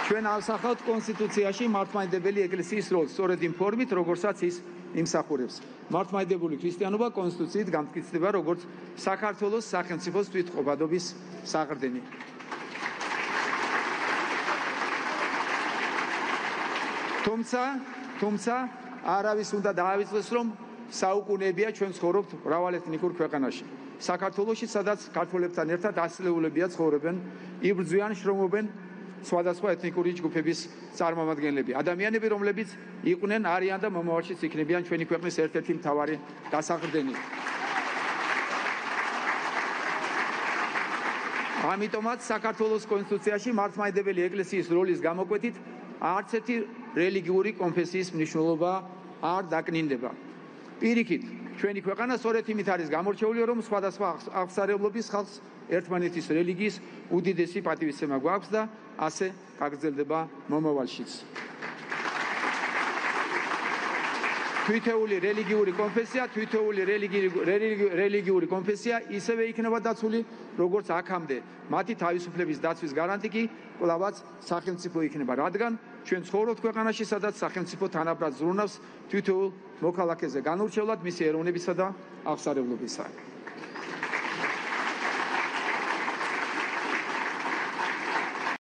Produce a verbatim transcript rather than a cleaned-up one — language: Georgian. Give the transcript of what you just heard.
ჩვენ ავსახავთ კონსტიტუციაში მართლმადიდებელი ეკლესიის როლს, სწორედ იმ ფორმით, როგორცაც ის იმსახურებს. მართლმადიდებელი ქრისტიანობა კონსტიტუციით განმტკიცდება როგორც საქართველოს სახელმწიფოს თვითყოფადობის საყრდენი. თუმცა, თუმცა არავის უნდა დაავიწყდეს, რომ საუკუნეებია ჩვენ ცხოვრობთ მრავალეთნიკურ ქვეყანაში. საქართველოში, სადაც ქართველებთან ერთად ასწლეულებია ცხოვრობენ, იბრძვიან, შრომობენ სხვადასხვა ეთნიკური ჯგუფების წარმომადგენლები. ადამიანები, რომლებიც იყვნენ, არიან და მომავალშიც იქნებიან ჩვენი ქვეყნის ერთ-ერთი მთავარი დასაყრდენი. ამიტომაც საქართველოს კონსტიტუციაში მართლმადიდებელი ეკლესიის როლის გამოკვეთით არც ერთი რელიგიური კონფესიის მნიშვნელობა არ დაკნინდება. პირიქით, ჩვენი ქვეყანა სწორედ იმით არის გამორჩეული, რომ სხვადასხვა აღმსარებლობის ხალხს ერთმანეთის რელიგიის უდიდესი პატივისცემა გვაქვს და ასე გაგრძელდება მომავალშიც. თითოეული რელიგიური კონფესია, თითოეული რელიგიური კონფესია ისევე იქნება დაცული, როგორც აქამდე. მათი თავისუფლების დაცვის გარანტი კი კვლავაც სახელმწიფო იქნება, რადგან ჩვენ ცხოვრობთ ქვეყანაში, სადაც სახელმწიფო თანაბრად ზრუნავს თითოეულ მოქალაქეზე განურჩევლად მისი ეროვნებისა და აღმსარებლობისა.